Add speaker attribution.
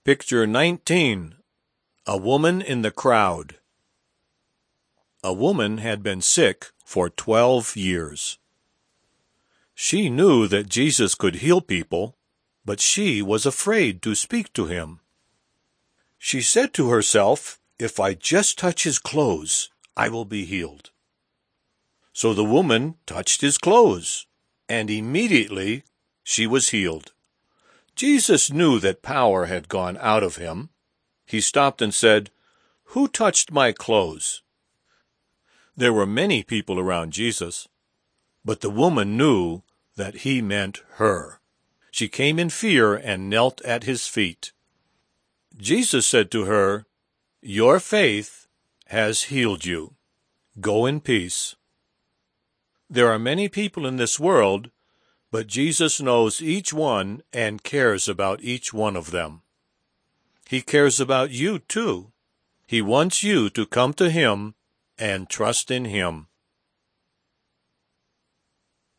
Speaker 1: Picture 19. A woman in the crowd. A woman had been sick for 12 years. She knew that Jesus could heal people, but she was afraid to speak to him. She said to herself, "If I just touch his clothes, I will be healed." So the woman touched his clothes, and immediately she was healed. Jesus knew that power had gone out of him. He stopped and said, "Who touched my clothes?" There were many people around Jesus, but the woman knew that he meant her. She came in fear and knelt at his feet. Jesus said to her, "Your faith has healed you. Go in peace." There are many people in this world, but Jesus knows each one and cares about each one of them. He cares about you too. He wants you to come to him and trust in him.